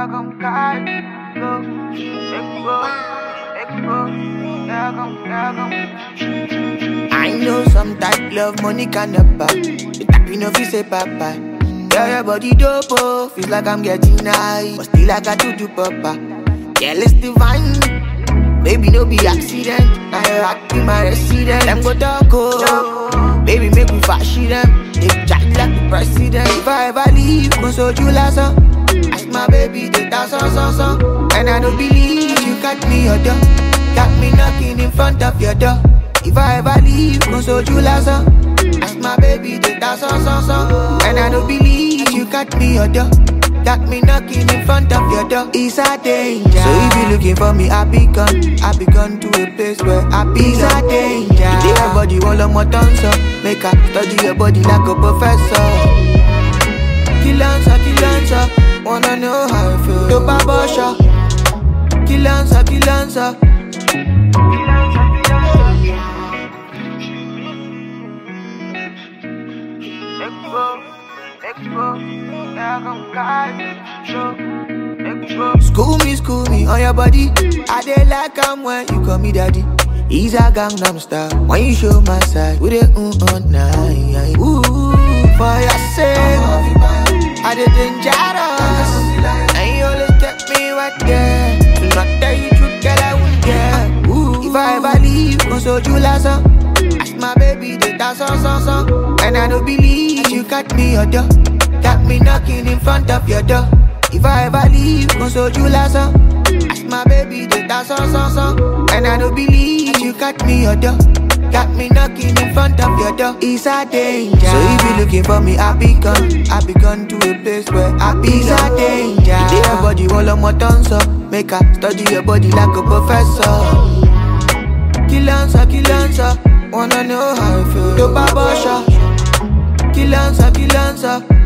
I know some type love money can't buy. The type you know fi say bye-bye. Yeah, your body dope, oh, feels like I'm getting high, but still I got to do papa. Yeah, it's divine. Baby, no be accident. Now you rock in my resident. Them go talk, oh. Baby, make me fashion them. They chat like the president. If I ever leave, go so you last. Ask my baby, they dance so. And I don't believe you got me your door. Got me knocking in front of your door. If I ever leave, go so you last. Ask my baby, they dance so. And I don't believe you got me your door. Got me knocking in front of your door. It's a danger. So if you looking for me, I be gone to a place where I be. It's a danger. You take your body all on my tongue, so make her study your body like a professor. Kill answer, wanna know how I feel. To babosha. Kill answer. School me on your body. I dey like when you call me daddy. He's a Gangnam style. When you show my side, with it on night. Ooh, for your sake, I dey dangerous. And you always kept me right there. To not tell you truth, girl, I won't care. Ooh, if I ever leave, go so you last. Ask my baby, they dance so. And I don't believe you got me your door. Got me knocking in front of your door. If I ever leave, go so you last. Ask my baby, they dance so. And I don't believe you got me your door. Got me knocking in front of your door. It's a danger. So if you looking for me, I be gone to a place where I be. It's a danger. You take your body all on my tongue, so make her study your body like a professor. Kill answer, wanna know how I feel. To babosha. Kill answer.